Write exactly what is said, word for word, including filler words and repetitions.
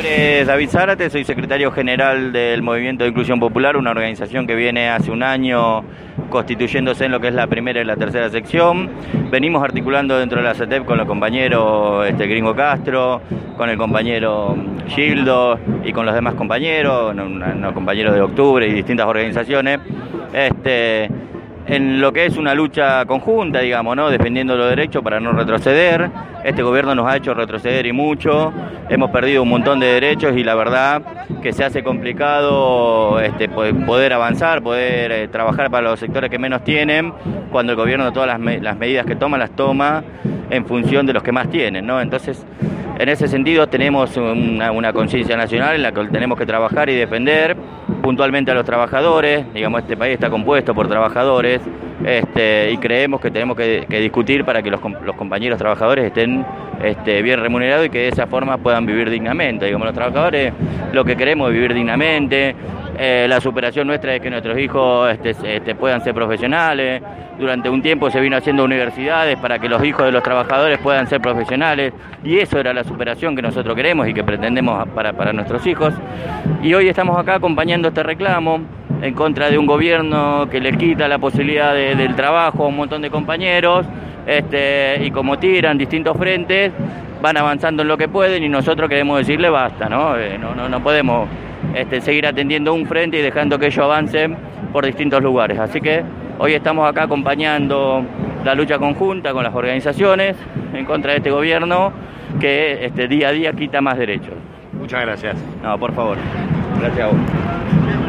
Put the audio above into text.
nombre es David Zárate, soy secretario general del Movimiento de Inclusión Popular, una organización que viene hace un año constituyéndose en lo que es la primera y la tercera sección. Venimos articulando dentro de la C E T E P con los compañeros este, Gringo Castro, con el compañero Gildo y con los demás compañeros, los compañeros de Octubre y distintas organizaciones, este, en lo que es una lucha conjunta, digamos, ¿no? Defendiendo los derechos para no retroceder. Este gobierno nos ha hecho retroceder y mucho, hemos perdido un montón de derechos y la verdad que se hace complicado este, poder avanzar, poder eh, trabajar para los sectores que menos tienen, cuando el gobierno todas las, me las medidas que toma las toma en función de los que más tienen, ¿no? Entonces, en ese sentido tenemos una, una conciencia nacional en la que tenemos que trabajar y defender puntualmente a los trabajadores. Digamos, este país está compuesto por trabajadores este, y creemos que tenemos que, que discutir para que los, los compañeros trabajadores estén este, bien remunerados y que de esa forma puedan vivir dignamente. Digamos, los trabajadores lo que queremos es vivir dignamente. Eh, la superación nuestra es que nuestros hijos este, este, puedan ser profesionales. Durante un tiempo se vino haciendo universidades para que los hijos de los trabajadores puedan ser profesionales y eso era la superación que nosotros queremos y que pretendemos para, para nuestros hijos. Y hoy estamos acá acompañando este reclamo en contra de un gobierno que le quita la posibilidad de, del trabajo a un montón de compañeros este, y como tiran distintos frentes, van avanzando en lo que pueden y nosotros queremos decirle basta, ¿no? Eh, no, no, no podemos este, seguir atendiendo un frente y dejando que ellos avancen por distintos lugares. Así que hoy estamos acá acompañando la lucha conjunta con las organizaciones en contra de este gobierno que este, día a día quita más derechos. Muchas gracias. No, por favor. Gracias a vos.